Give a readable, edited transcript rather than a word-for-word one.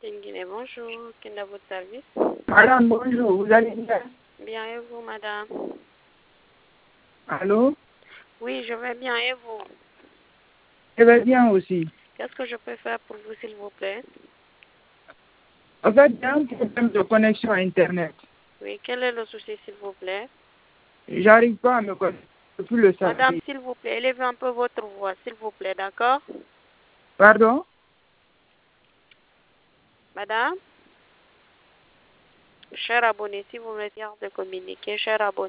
Guinée, bonjour. Quel est votre service? Madame, bonjour, vous allez bien? Bien, et vous, madame? Allô? Oui, je vais bien, et vous? Je vais bien aussi. Qu'est-ce que je peux faire pour vous, s'il vous plaît? En fait, il y a un problème de connexion à Internet. Oui, quel est le souci, s'il vous plaît? J'arrive pas à me connecter depuis le Madame, samedi. s'il vous plaît, élevez un peu votre voix, s'il vous plaît, d'accord? Pardon? Madame? Cher abonné, si vous me dites de communiquer, cher abonné.